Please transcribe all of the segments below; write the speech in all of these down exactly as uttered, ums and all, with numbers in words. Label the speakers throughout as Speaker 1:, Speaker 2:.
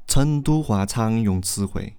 Speaker 1: 成都话常用词汇：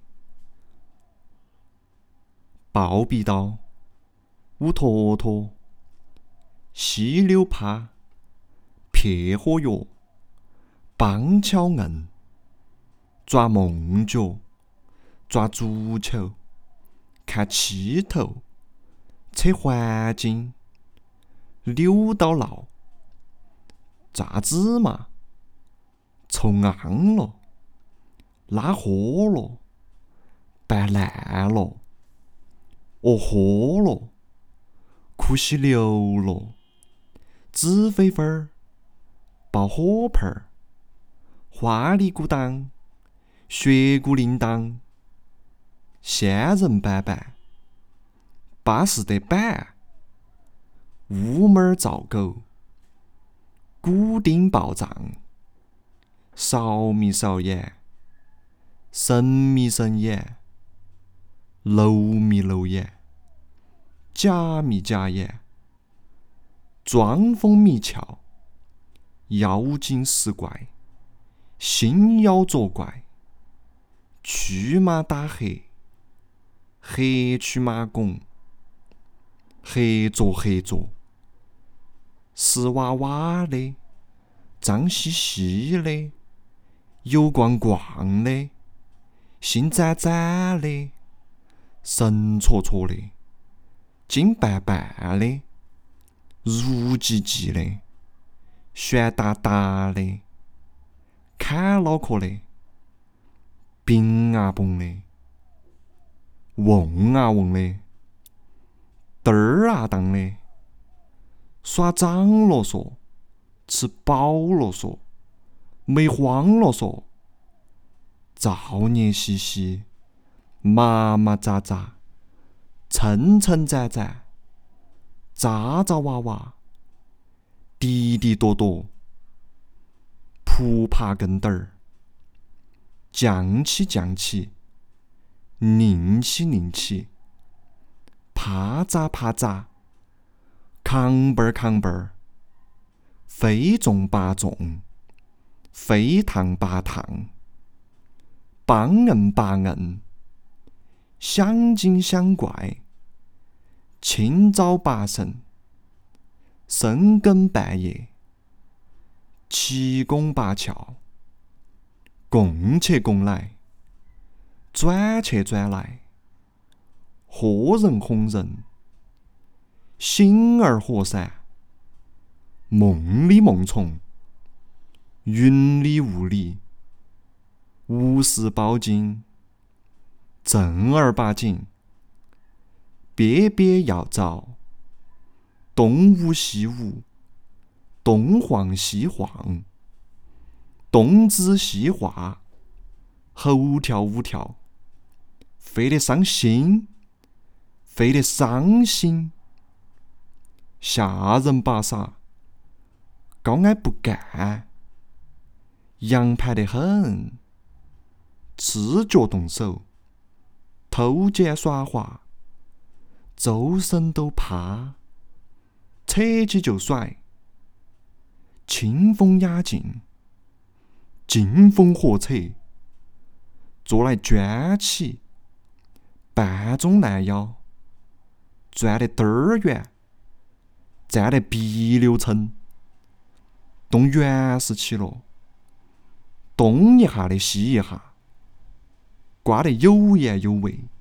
Speaker 1: 抱壁刀、乌坨坨、溪流趴、撇火药、棒敲硬、抓梦脚、抓足球、看气头、扯环境、扭到闹、炸芝麻、抽昂了、拉豁了、拌烂了、哦豁了、哭稀流了、纸飞飞儿、爆火盆儿、花里咕当、血骨铃铛、仙人板板、巴适得板、乌猫儿照狗、骨钉爆胀、烧米烧眼、神米神眼、漏米漏眼、假米假眼、装疯迷窍、妖精识怪、心妖作怪、驱马打黑、黑驱马拱、黑作黑作、湿哇哇的、脏兮兮的、油光光的、心攒攒的、神戳戳的、金瓣瓣的、如唧唧的、悬哒哒的、砍脑壳的、冰啊崩的、瓮啊瓮的、嘚儿啊当的、耍长了说、吃饱了说、没慌了说、造孽兮兮、麻麻扎扎、撑撑展展、渣渣哇哇、滴滴多多、扑爬跟斗儿、降起降起、拧起拧起、啪喳啪喳、扛背儿扛背儿、非重拔重、非烫拔烫、帮硬拔硬、想精想怪、清早拔神、深更半夜、七拱八翘、供去供来、转去转来、豁人哄人、醒而活闪、梦里梦虫、云里雾里、无事包金、正儿八经、憋憋要找、东吴西吴、东晃西晃、东指西画、猴跳舞跳、飞得伤心、飞得伤心、吓人巴傻、高矮不干、洋盘得很、赤脚动手、偷奸耍滑、周身都趴、扯起就甩、清风雅静、劲风火扯、做来卷起、半中烂腰、转得嘚儿圆、站得鼻流撑、动原始起了，东一下的西一下，刮得有颜有味。